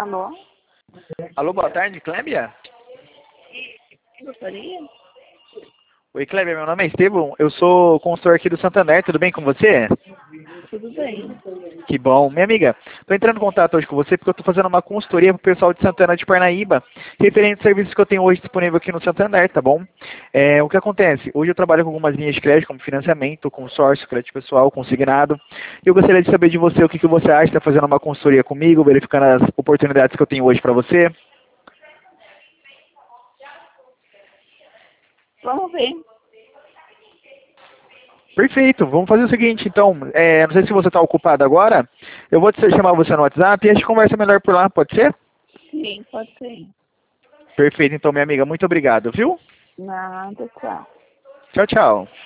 Alô? Alô, boa tarde, Clébia? Gostaria? Oi, Clébia, meu nome é Estevão, eu sou consultor aqui do Santander, tudo bem com você? Tudo bem. Que bom. Minha amiga, estou entrando em contato hoje com você porque eu estou fazendo uma consultoria para o pessoal de Santana de Parnaíba, referente aos serviços que eu tenho hoje disponível aqui no Santander, tá bom? O que acontece? Hoje eu trabalho com algumas linhas de crédito, como financiamento, consórcio, crédito pessoal, consignado, e eu gostaria de saber de você o que você acha, está fazendo uma consultoria comigo, verificando as oportunidades que eu tenho hoje para você. Vamos ver. Perfeito, vamos fazer o seguinte, então, não sei se você está ocupado agora, eu vou chamar você no WhatsApp e a gente conversa melhor por lá, pode ser? Sim, pode ser. Perfeito, então, minha amiga, muito obrigado, viu? Nada, tchau. Tchau, tchau.